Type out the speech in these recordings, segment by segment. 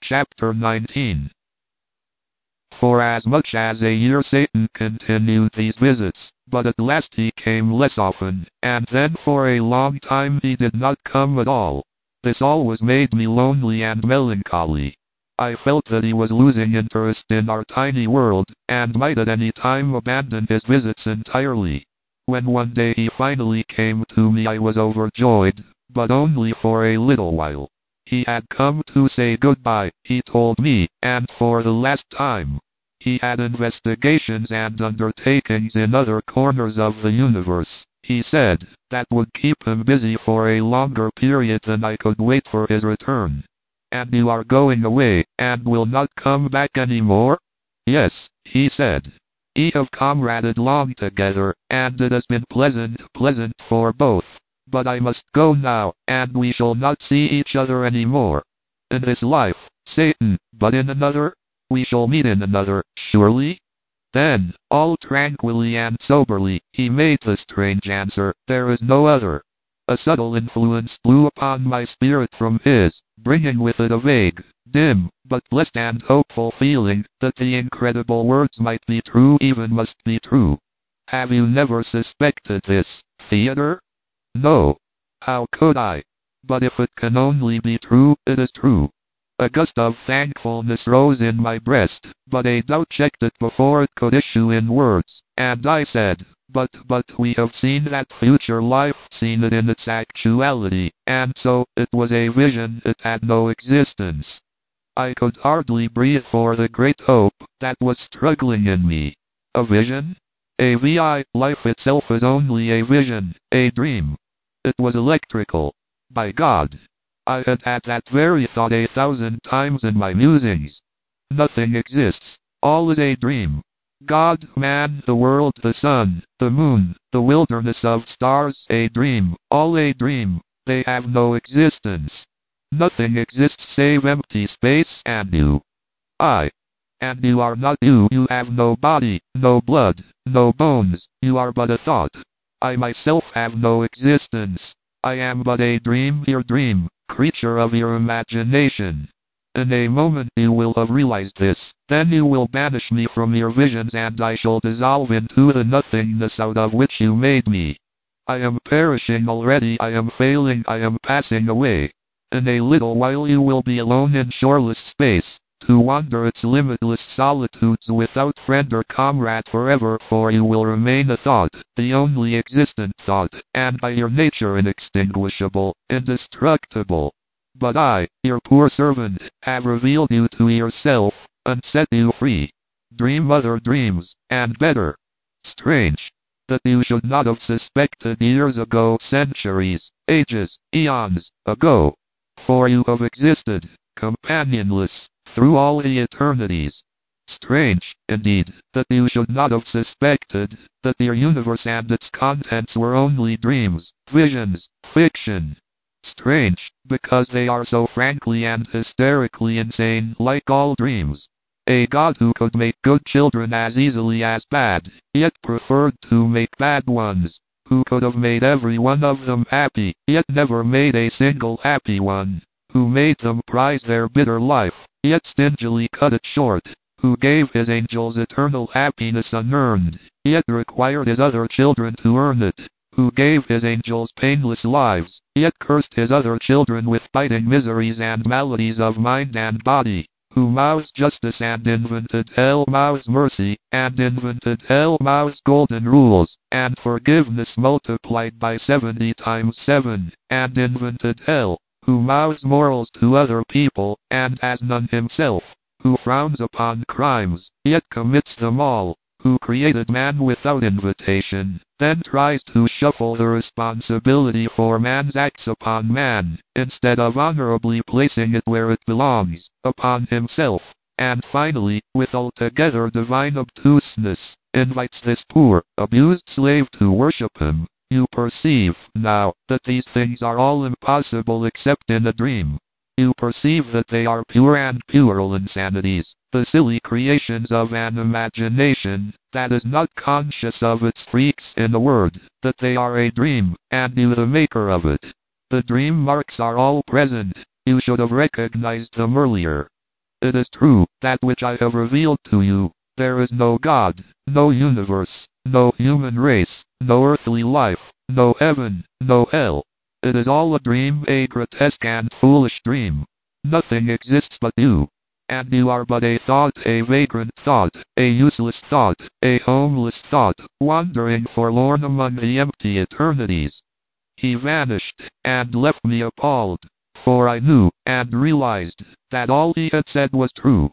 Chapter 19. For as much as a year Satan continued these visits, but at last he came less often, and then for a long time he did not come at all. This always made me lonely and melancholy. I felt that he was losing interest in our tiny world, and might at any time abandon his visits entirely. When one day he finally came to me, I was overjoyed, but only for a little while. He had come to say goodbye, he told me, and for the last time. He had investigations and undertakings in other corners of the universe, he said, that would keep him busy for a longer period than I could wait for his return. And you are going away, and will not come back any more? Yes, he said. We have comraded long together, and it has been pleasant for both. But I must go now, and we shall not see each other any more. In this life, Satan, but in another? We shall meet in another, surely? Then, all tranquilly and soberly, he made the strange answer, there is no other. A subtle influence blew upon my spirit from his, bringing with it a vague, dim, but blessed and hopeful feeling, that the incredible words might be true, even must be true. Have you never suspected this, Theodore? No. How could I? But if it can only be true, it is true. A gust of thankfulness rose in my breast, but a doubt checked it before it could issue in words, and I said, but we have seen that future life, seen it in its actuality, and so, it was a vision, it had no existence. I could hardly breathe for the great hope that was struggling in me. A vision? Life itself is only a vision, a dream. It was electrical. By God! I had had that very thought 1,000 times in my musings. Nothing exists. All is a dream. God, man, the world, the sun, the moon, the wilderness of stars, a dream, all a dream. They have no existence. Nothing exists save empty space and you. And you are not you. You have no body, no blood, no bones. You are but a thought. I myself have no existence. I am but a dream, your dream, creature of your imagination. In a moment you will have realized this, then you will banish me from your visions and I shall dissolve into the nothingness out of which you made me. I am perishing already, I am failing, I am passing away. In a little while you will be alone in shoreless space, to wander its limitless solitudes without friend or comrade forever, for you will remain a thought, the only existent thought, and by your nature inextinguishable, indestructible. But I, your poor servant, have revealed you to yourself, and set you free. Dream other dreams, and better. Strange that you should not have suspected years ago, centuries, ages, eons ago. For you have existed, companionless, through all the eternities. Strange, indeed, that you should not have suspected that your universe and its contents were only dreams, visions, fiction. Strange, because they are so frankly and hysterically insane, like all dreams. A God who could make good children as easily as bad, yet preferred to make bad ones. Who could have made every one of them happy, yet never made a single happy one. Who made them prize their bitter life, yet stingily cut it short. Who gave his angels eternal happiness unearned, yet required his other children to earn it. Who gave his angels painless lives, yet cursed his other children with biting miseries and maladies of mind and body. Who mouths justice and invented hell, mouths mercy, and invented hell, mouths golden rules, and forgiveness multiplied by 70 times 7, and invented hell. Who mouths morals to other people, and has none himself. Who frowns upon crimes, yet commits them all. Who created man without invitation, then tries to shuffle the responsibility for man's acts upon man, instead of honorably placing it where it belongs, upon himself, and finally, with altogether divine obtuseness, invites this poor, abused slave to worship him. You perceive, now, that these things are all impossible except in a dream. You perceive that they are pure and puerile insanities, the silly creations of an imagination that is not conscious of its freaks, in a word, that they are a dream, and you the maker of it. The dream marks are all present. You should have recognized them earlier. It is true, that which I have revealed to you. There is no God, no universe, no human race, no earthly life, no heaven, no hell. It is all a dream, a grotesque and foolish dream. Nothing exists but you. And you are but a thought, a vagrant thought, a useless thought, a homeless thought, wandering forlorn among the empty eternities. He vanished, and left me appalled, for I knew, and realized, that all he had said was true.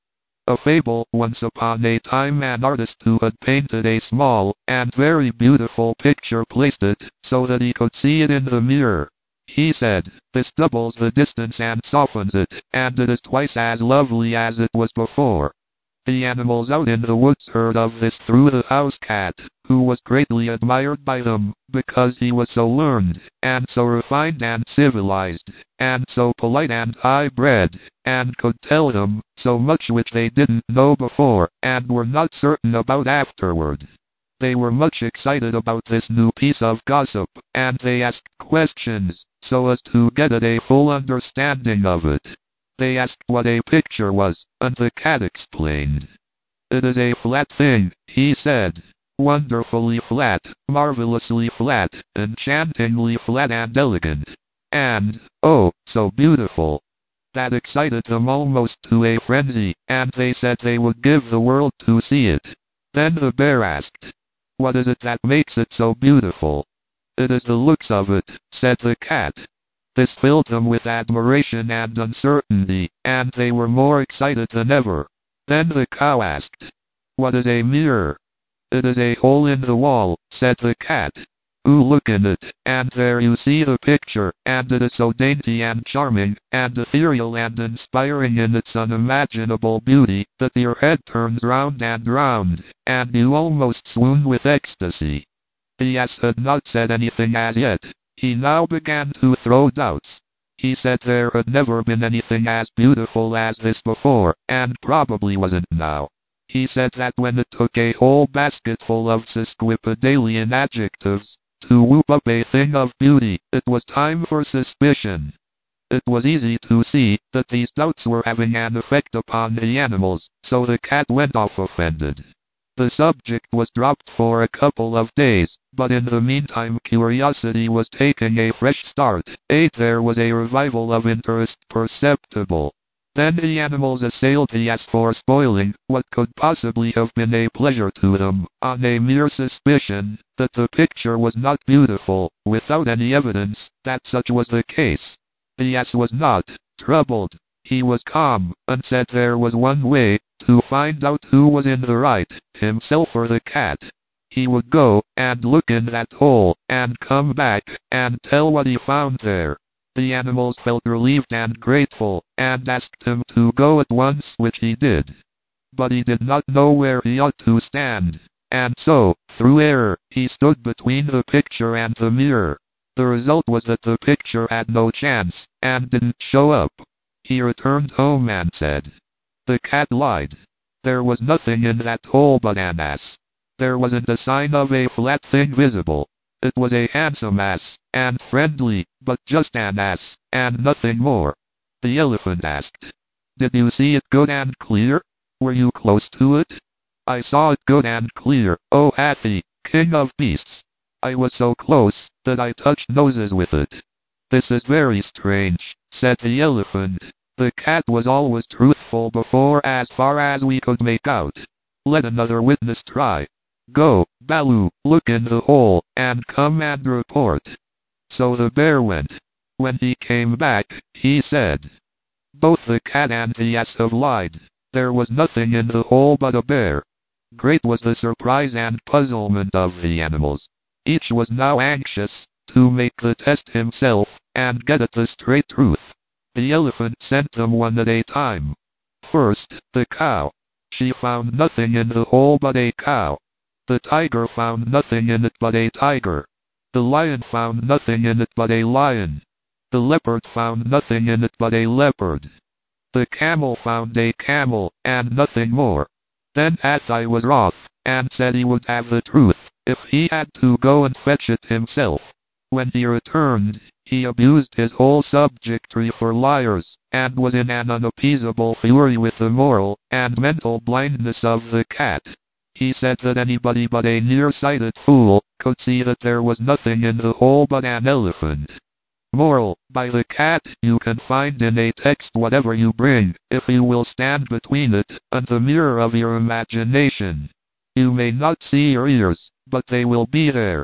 A fable. Once upon a time an artist who had painted a small, and very beautiful picture placed it, so that he could see it in the mirror. He said, "This doubles the distance and softens it, and it is twice as lovely as it was before." The animals out in the woods heard of this through the house cat, who was greatly admired by them, because he was so learned, and so refined and civilized, and so polite and high-bred, and could tell them so much which they didn't know before, and were not certain about afterward. They were much excited about this new piece of gossip, and they asked questions, so as to get at a full understanding of it. They asked what a picture was, and the cat explained. "It is a flat thing," he said. "Wonderfully flat, marvelously flat, enchantingly flat and elegant. And, oh, so beautiful." That excited them almost to a frenzy, and they said they would give the world to see it. Then the bear asked, "What is it that makes it so beautiful?" "It is the looks of it," said the cat. This filled them with admiration and uncertainty, and they were more excited than ever. Then the cow asked, "What is a mirror?" "It is a hole in the wall," said the cat. "You look in it, and there you see the picture, and it is so dainty and charming, and ethereal and inspiring in its unimaginable beauty, that your head turns round and round, and you almost swoon with ecstasy." The ass had not said anything as yet. He now began to throw doubts. He said there had never been anything as beautiful as this before, and probably wasn't now. He said that when it took a whole basketful of sesquipedalian adjectives to whoop up a thing of beauty, it was time for suspicion. It was easy to see that these doubts were having an effect upon the animals, so the cat went off offended. The subject was dropped for a couple of days, but in the meantime curiosity was taking a fresh start. There was a revival of interest perceptible. Then the animals assailed the ass for spoiling what could possibly have been a pleasure to them, on a mere suspicion that the picture was not beautiful, without any evidence that such was the case. The ass was not troubled. He was calm, and said there was one way to find out who was in the right, himself or the cat. He would go and look in that hole, and come back and tell what he found there. The animals felt relieved and grateful, and asked him to go at once, which he did. But he did not know where he ought to stand, and so, through error, he stood between the picture and the mirror. The result was that the picture had no chance, and didn't show up. He returned home and said, "The cat lied. There was nothing in that hole but an ass. There wasn't a sign of a flat thing visible. It was a handsome ass, and friendly, but just an ass, and nothing more." The elephant asked, "Did you see it good and clear? Were you close to it?" "I saw it good and clear, O Hathi, king of beasts. I was so close that I touched noses with it." "This is very strange," said the elephant. "The cat was always truthful before, as far as we could make out. Let another witness try. Go, Baloo, look in the hole, and come and report." So the bear went. When he came back, he said, "Both the cat and the ass have lied. There was nothing in the hole but a bear." Great was the surprise and puzzlement of the animals. Each was now anxious to make the test himself, and get at the straight truth. The elephant sent them one at a time. First, the cow. She found nothing in the hole but a cow. The tiger found nothing in it but a tiger. The lion found nothing in it but a lion. The leopard found nothing in it but a leopard. The camel found a camel, and nothing more. Then Hathi was wroth, and said he would have the truth, if he had to go and fetch it himself. When he returned, he abused his whole subjectory for liars, and was in an unappeasable fury with the moral and mental blindness of the cat. He said that anybody but a nearsighted fool could see that there was nothing in the hole but an elephant. Moral: by the cat you can find in a text whatever you bring, if you will stand between it and the mirror of your imagination. You may not see your ears, but they will be there.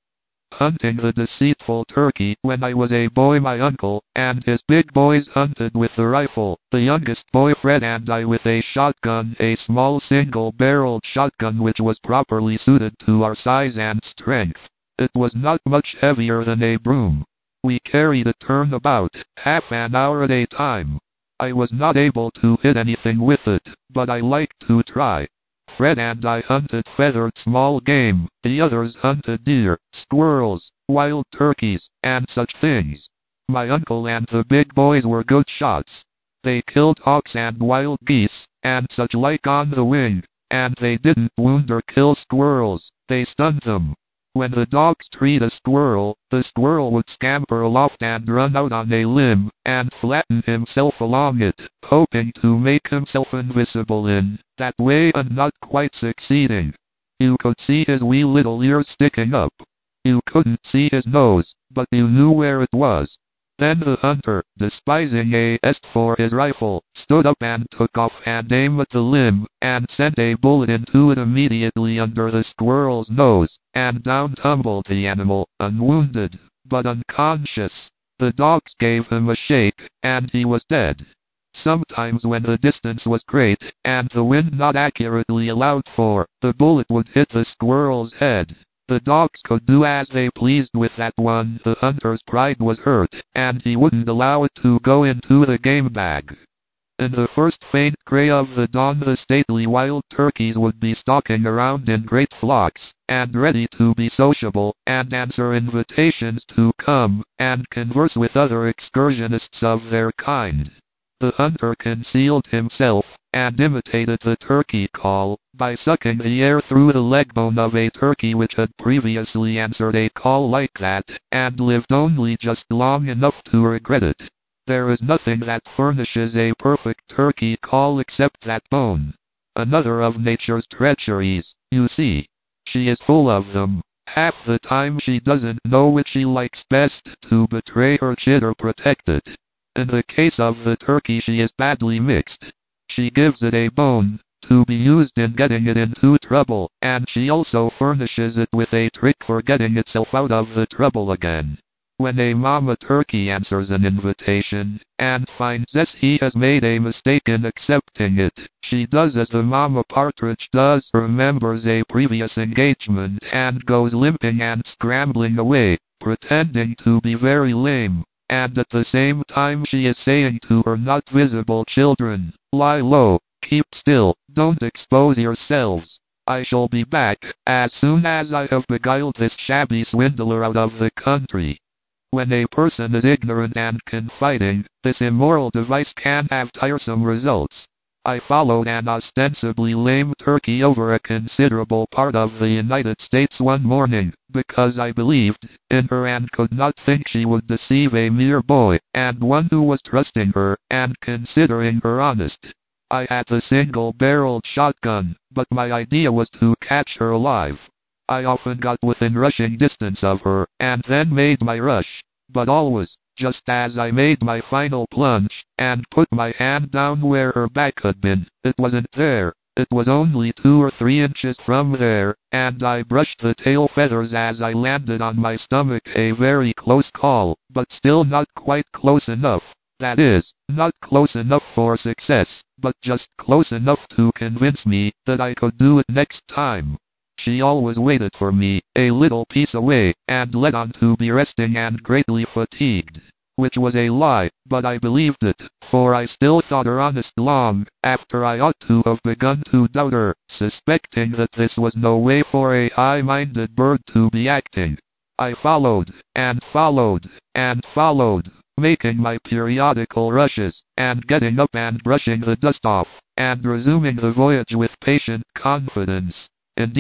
Hunting the deceitful turkey. When I was a boy, my uncle and his big boys hunted with the rifle, the youngest boy Fred and I with a shotgun, a small single-barreled shotgun which was properly suited to our size and strength. It was not much heavier than a broom. We carried it turn about, half an hour at a time. I was not able to hit anything with it, but I liked to try. Fred and I hunted feathered small game, the others hunted deer, squirrels, wild turkeys, and such things. My uncle and the big boys were good shots. They killed hawks and wild geese, and such like on the wing, and they didn't wound or kill squirrels, they stunned them. When the dogs treed a squirrel, the squirrel would scamper aloft and run out on a limb, and flatten himself along it, hoping to make himself invisible in that way and not quite succeeding. You could see his wee little ears sticking up. You couldn't see his nose, but you knew where it was. Then the hunter, despising a est for his rifle, stood up and took off and aimed at the limb, and sent a bullet into it immediately under the squirrel's nose, and down tumbled the animal, unwounded, but unconscious. The dogs gave him a shake, and he was dead. Sometimes when the distance was great, and the wind not accurately allowed for, the bullet would hit the squirrel's head. The dogs could do as they pleased with that one. The hunter's pride was hurt, and he wouldn't allow it to go into the game bag. In the first faint gray of the dawn, the stately wild turkeys would be stalking around in great flocks, and ready to be sociable, and answer invitations to come and converse with other excursionists of their kind. The hunter concealed himself, and imitated the turkey call, by sucking the air through the leg bone of a turkey which had previously answered a call like that, and lived only just long enough to regret it. There is nothing that furnishes a perfect turkey call except that bone. Another of nature's treacheries, you see. She is full of them. Half the time she doesn't know which she likes best, to betray or chid or protect it. In the case of the turkey she is badly mixed. She gives it a bone, to be used in getting it into trouble, and she also furnishes it with a trick for getting itself out of the trouble again. When a mama turkey answers an invitation, and finds that he has made a mistake in accepting it, she does as the mama partridge does, remembers a previous engagement, and goes limping and scrambling away, pretending to be very lame. And at the same time she is saying to her not visible children, "Lie low, keep still, don't expose yourselves. I shall be back as soon as I have beguiled this shabby swindler out of the country." When a person is ignorant and confiding, this immoral device can have tiresome results. I followed an ostensibly lame turkey over a considerable part of the United States one morning, because I believed in her and could not think she would deceive a mere boy, and one who was trusting her, and considering her honest. I had a single-barreled shotgun, but my idea was to catch her alive. I often got within rushing distance of her, and then made my rush, but always, just as I made my final plunge, and put my hand down where her back had been, it wasn't there. It was only 2 or 3 inches from there, and I brushed the tail feathers as I landed on my stomach. A very close call, but still not quite close enough. That is, not close enough for success, but just close enough to convince me that I could do it next time. She always waited for me, a little piece away, and let on to be resting and greatly fatigued. Which was a lie, but I believed it, for I still thought her honest long after I ought to have begun to doubt her, suspecting that this was no way for a high-minded bird to be acting. I followed, and followed, and followed, making my periodical rushes, and getting up and brushing the dust off, and resuming the voyage with patient confidence. Indeed,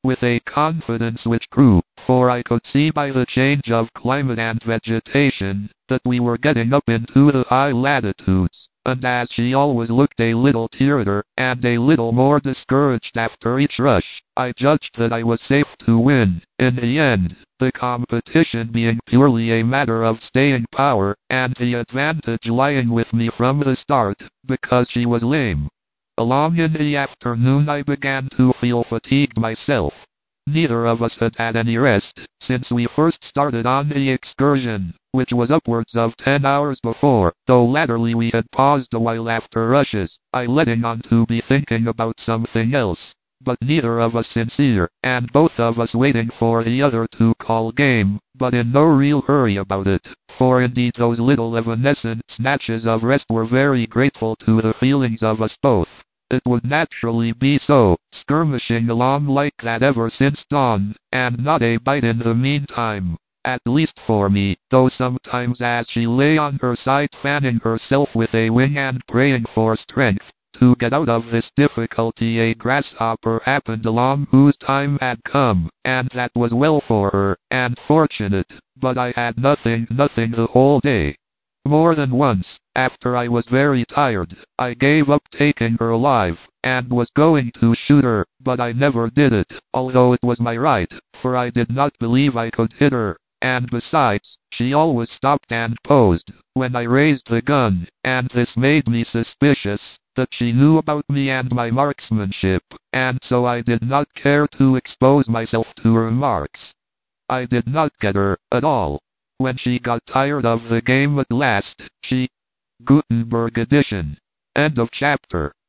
with a confidence which grew, for I could see by the change of climate and vegetation that we were getting up into the high latitudes, and as she always looked a little tired and a little more discouraged after each rush, I judged that I was safe to win in the end, the competition being purely a matter of staying power, and the advantage lying with me from the start, because she was lame. Along in the afternoon I began to feel fatigued myself. Neither of us had had any rest since we first started on the excursion, which was upwards of 10 hours before, though latterly we had paused a while after rushes, I letting on to be thinking about something else. But neither of us sincere, and both of us waiting for the other to call game, but in no real hurry about it, for indeed those little evanescent snatches of rest were very grateful to the feelings of us both. It would naturally be so, skirmishing along like that ever since dawn, and not a bite in the meantime, at least for me, though sometimes as she lay on her side fanning herself with a wing and praying for strength to get out of this difficulty, a grasshopper happened along whose time had come, and that was well for her, and fortunate, but I had nothing the whole day. More than once, after I was very tired, I gave up taking her alive, and was going to shoot her, but I never did it, although it was my right, for I did not believe I could hit her, and besides, she always stopped and posed when I raised the gun, and this made me suspicious that she knew about me and my marksmanship, and so I did not care to expose myself to remarks. I did not get her at all. When she got tired of the game at last, she... Gutenberg edition. End of chapter.